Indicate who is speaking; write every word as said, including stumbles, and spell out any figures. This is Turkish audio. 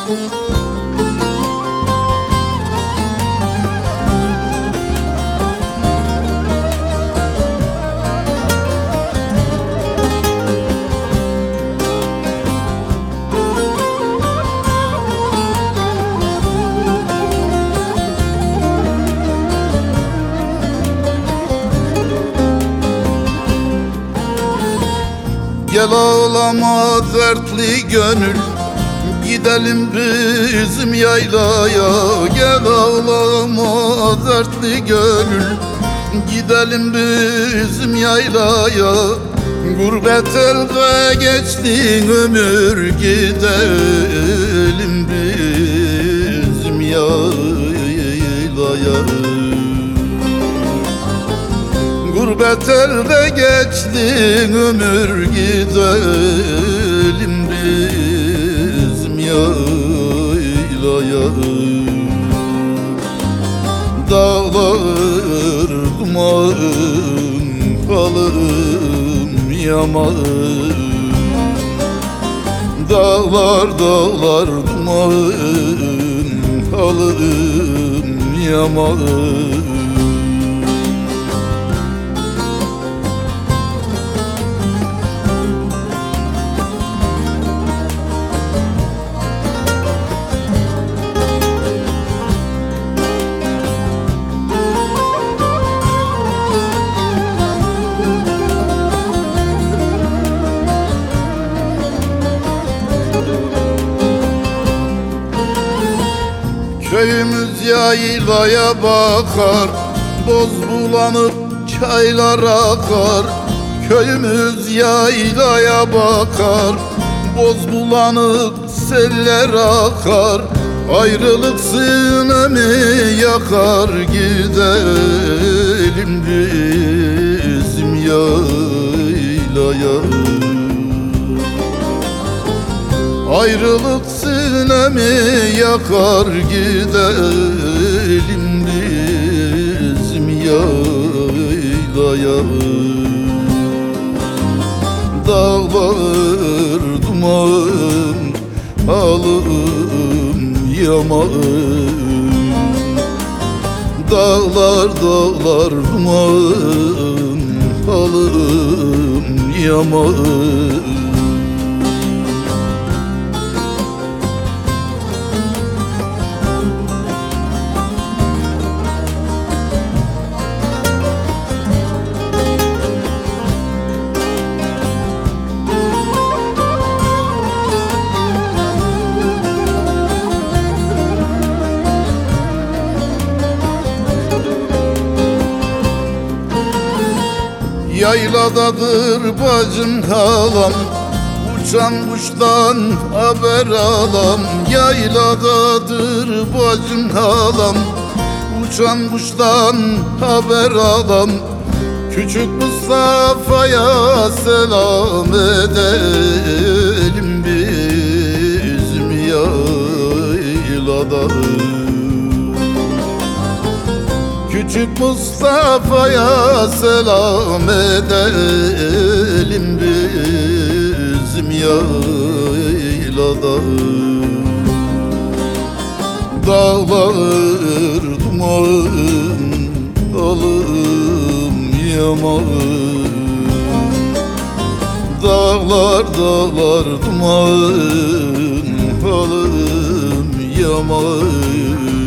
Speaker 1: Gel ağlama dertli gönül, gidelim bizim yaylaya. Gel ağlama dertli gönül, gidelim bizim yaylaya. Gurbet elde geçti ömür, gidelim bizim yaylaya. Gurbet elde geçti ömür, gidelim bizim yaylaya. Dağlar duman, halım yaman. Dağlar dağlar duman, halım yaman. Köyümüz yaylaya bakar, boz bulanıp çaylar akar. Köyümüz yaylaya bakar, boz bulanıp seller akar. Ayrılık sinemi yakar, gidelim bizim yaylaya. Ayrılık sinemi yakar, gidelim bizim yaylaya. Dağlar duman, halım yaman. Dağlar dağlar duman, halım yaman. Yayladadır bacım halam, uçan kuştan haber alam. Yayladadır bacım halam, uçan kuştan haber alam. Küçük Mustafa'ya selam edelim bizim yaylada. Küçük Mustafa'ya selam edelim bizim yaylada. Dağlar duman, halım yaman. Dağlar dağlar duman, halım yaman.